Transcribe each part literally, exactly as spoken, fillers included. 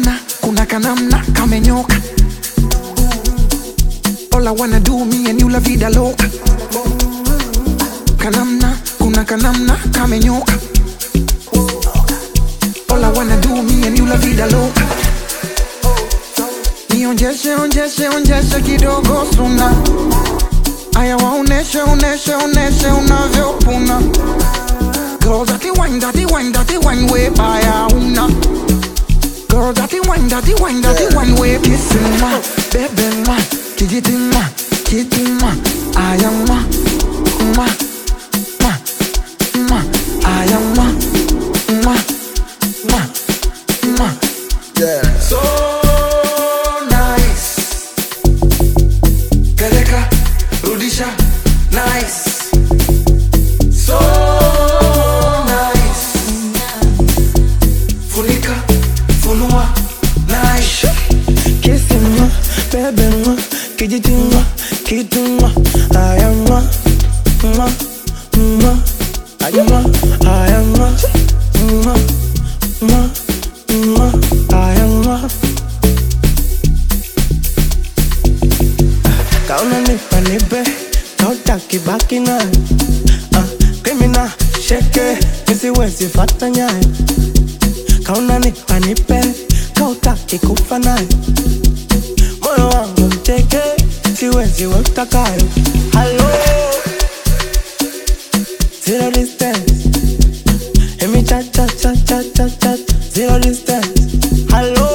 Kanamna, kuna kanamna kamenyoka. All I wanna do me and you la vida loca. Kanamna, kuna kanamna kamenyoka. All I wanna do me and you la vida loca. Nionjeshe, onjeshe, onjeshe kidogo suna. Aya waoneshe, oneshe, oneshe unavyopuna. Girl, that wine, that wine, that wine way baya una. Girl, that wine, that wine, that wine way kissing ma, baby ma, kijiting ma, kiting ma, I am ma, ma, ma, ma, I am ma, ma, ma, ma. Yeah. So nice, peleka, rudisha, nice. So nice, funika, funua, nice. Kissing ma, baby ma, kijiting ma, kiting ma, I am ma, ma, ma, I am ma, I am ma, ma, ma, ma, I am ma. Kauna nipa nipe, kautaki baki nae. Ah, criminal, shake, nisiwezi fata nyae. Kauna nipa nipe, kautaki kufa nae. Moyo wangu mteke, siwezi we utakayo. Hello, zero distance. Emi cha cha cha cha cha cha. Zero distance. Hello,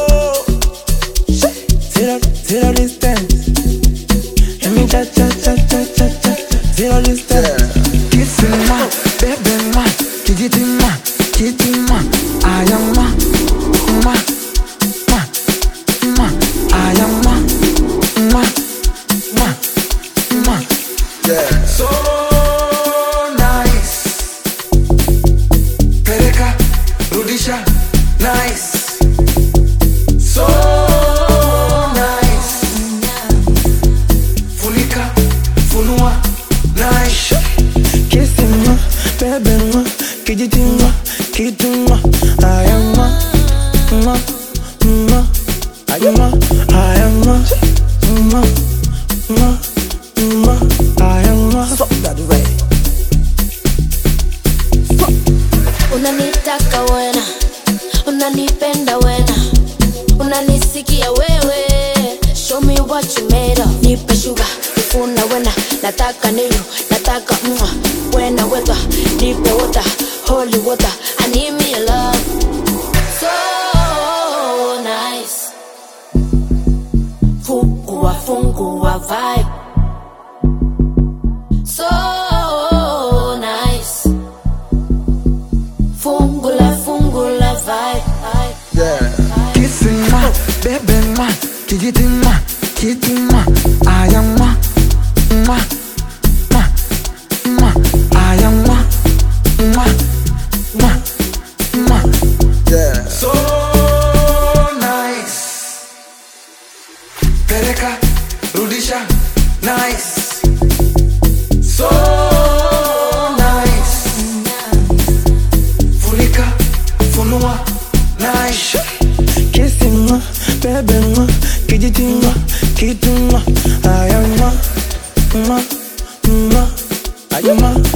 zero zero distance. Emi cha cha cha cha cha cha. Zero distance. Kissing ma, baby ma, kijiting ma, kiting ma, I am ma, ma, ma, ma, I am ma, ma, ma, ma. Yeah. So nice, peleka, rudisha, nice. So nice, funika, funua, nice. Kissing ma, baby ma, kijiting ma, kiting ma, I am ma, ma, ma, I am ma, I am ma, ma, ma, ma, I am ma. Fuck that way. Unanitaka wena, unanipenda wena, unanisikia wewe. Show me what you made of. Nipe sugar, nifuna wena. Nataka niyo, nataka mwa. Wena weta, nipe water, holy water. I need me a love so nice. Fungua, fungua vibe so nice. Fungula, fungula vibe. Yeah. Kissing ma, baby ma, kijiting ma, kiting ma, I am ma, ma, ma, ma, I am ma, ma, ma, ma. Yeah. So nice, peleka, rudisha, nice. So nice, funika, funua, nice. Kissing ma, baby ma, kijiting ma, kiting ma, I am ma, ma, ma, I am ma.